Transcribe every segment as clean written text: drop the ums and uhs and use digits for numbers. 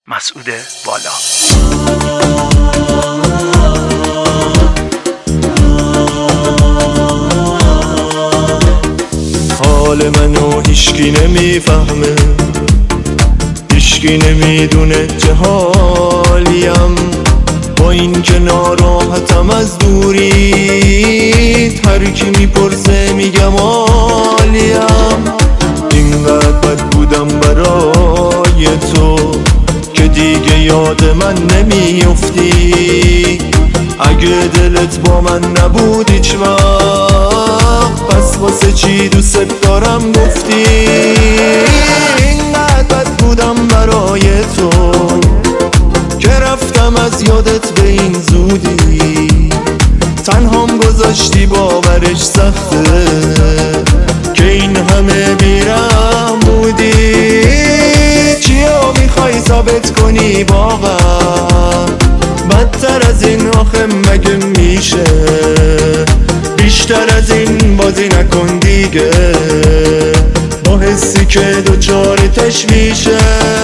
مسعود والا. حال منو هیچکی نمیفهمه، هیچکی نمیدونه چه حالیم. با این که ناراحتم از دوری، هر کی میپرسه میگم عالیم. اینقدر بد بودم برای تو که دیگه یاد من نمیافتی. اگه دلت با من نبود هیچ وقت، پس واسه چی دوست دارم گفتی؟ اینقدر بد بودم برای تو که رفتم از یادت به این زودی. تنهام گذاشتی باورش سخته که این همه بیرحم بودی. چیا میخوای ثابت کنی واقعا؟ بدتر از این آخه مگه میشه؟ بیشتر از این بازی نکن دیگه، با حسی که دوچار تشویشه.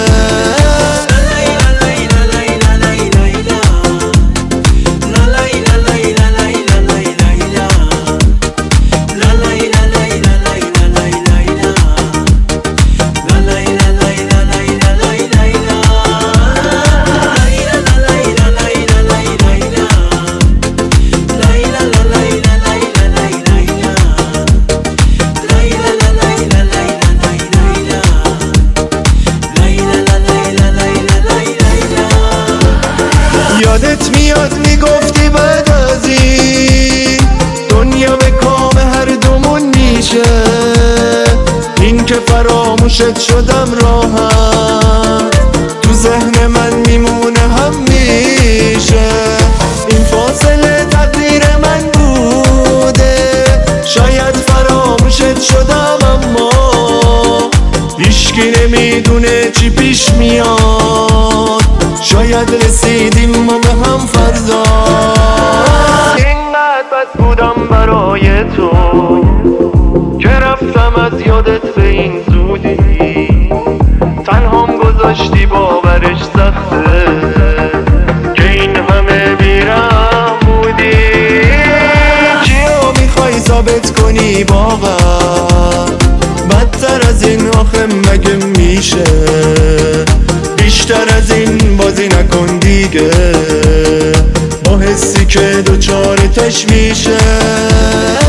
یادت میاد میگفتی بعد از این دنیا به کام هر دومون میشه. این که فراموشت شدم راحت تو ذهن من میمونه همیشه. این فاصله تقدیر من بوده، شاید فراموشت شدم اما هیچکی نمیدونه چی پیش میاد. شاید رسیدیم ما به هم فردا. اینقدر بد بودم برای تو که رفتم از یادت به این زودی. تنهام گذاشتی باورش سخته که این همه بیرحم بودی. چیا میخوای ثابت کنی واقعا؟ بدتر از این آخه مگه میشه؟ بیشتر از این بازی نکن دیگه، با حسی که دوچار تشویشه.